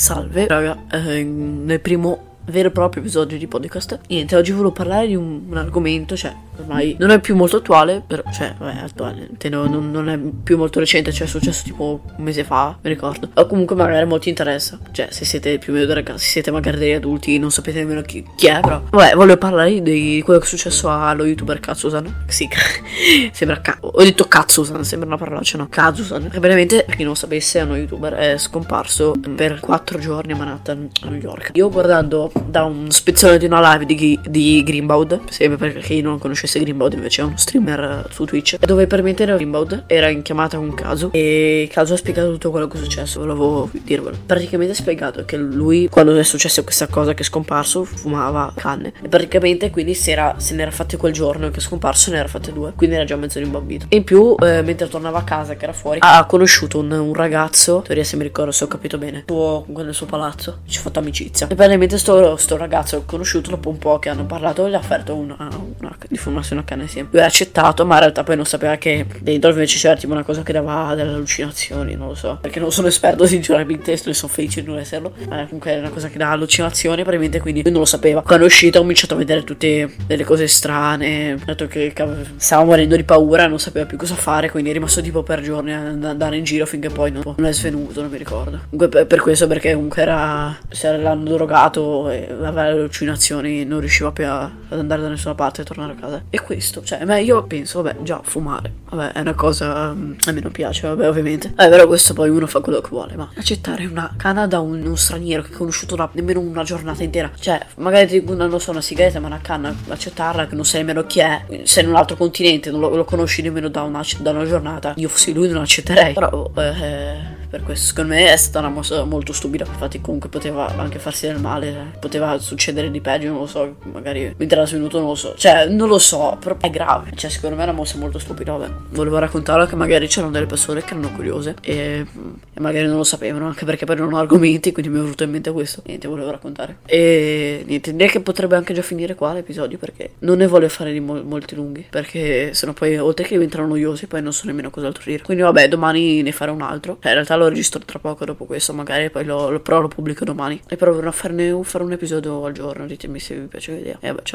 Salve raga, nel primo vero e proprio episodio di podcast. Niente, oggi volevo parlare di un argomento, cioè ormai non è più molto attuale, però cioè vabbè, attuale non è più molto recente, cioè è successo tipo un mese fa, mi ricordo, o comunque magari molti interessa, cioè se siete più o meno dei ragazzi, siete magari degli adulti, non sapete nemmeno chi è, però vabbè, volevo parlare di quello che è successo allo youtuber Katsusan. Sì, sembra ho detto Katsusan, sembra una parolaccia, no? Katsusan, che veramente, per chi non sapesse, è uno youtuber, è scomparso per 4 giorni a Manhattan, a New York. Io guardando da un spezzone di una live di Greenbaud, sempre per chi non conoscesse Greenbaud, invece è uno streamer su Twitch, dove per mettere Greenbaud era in chiamata con Kazu, e Kazu ha spiegato tutto quello che è successo. Volevo dirvelo. Praticamente ha spiegato che lui, quando è successo questa cosa che è scomparso, fumava canne, e praticamente quindi se ne era fatte quel giorno che è scomparso, ne era fatte 2, quindi era già mezzo rimbambito. E in più mentre tornava a casa, che era fuori, ha conosciuto un ragazzo, in teoria, se mi ricordo, se ho capito bene, nel suo palazzo, ci ha fatto amicizia, e praticamente sto ragazzo conosciuto, dopo un po' che hanno parlato, gli ha offerto di fumarsi una canna insieme. Lui ha accettato, ma in realtà poi non sapeva che dentro invece c'era tipo una cosa che dava delle allucinazioni, non lo so, perché non sono esperto sinceramente, e sono felice di non esserlo, comunque è una cosa che dà allucinazioni, probabilmente, quindi lui non lo sapeva. Quando è uscito ha cominciato a vedere tutte delle cose strane, ha detto che stava morendo di paura, non sapeva più cosa fare, quindi è rimasto tipo per giorni ad andare in giro finché poi non è svenuto, non mi ricordo. Comunque per questo, perché comunque l'hanno drogato e aveva le allucinazioni, non riusciva più ad andare da nessuna parte e tornare a casa. E questo, cioè, io penso, vabbè, già fumare, vabbè, è una cosa a me non piace, vabbè, ovviamente, però questo poi uno fa quello che vuole, ma accettare una canna da uno straniero che ha conosciuto nemmeno una giornata intera, cioè magari non so, una sigaretta, ma una canna, accettarla, che non sai nemmeno chi è, sei in un altro continente, non lo conosci nemmeno da una giornata, io fossi lui non accetterei, però per questo secondo me è stata una mossa molto stupida. Infatti comunque poteva anche farsi del male, poteva succedere di peggio, non lo so, magari mentre era svenuto, non lo so, cioè non lo so, però è grave, cioè secondo me è una mossa molto stupida. Vabbè, volevo raccontarlo, che magari c'erano delle persone che erano curiose e magari non lo sapevano, anche perché poi non ho argomenti, quindi mi è venuto in mente questo, niente, volevo raccontare. E niente, direi che potrebbe anche già finire qua l'episodio, perché non ne voglio fare di molti lunghi, perché sennò poi oltre che diventano noiosi poi non so nemmeno cos'altro dire, quindi vabbè, domani ne farò un altro, in realtà lo registro tra poco dopo questo, magari poi lo pubblico domani, e proverò a fare un episodio al giorno. Ditemi se vi piace l'idea. E vabbè, ciao.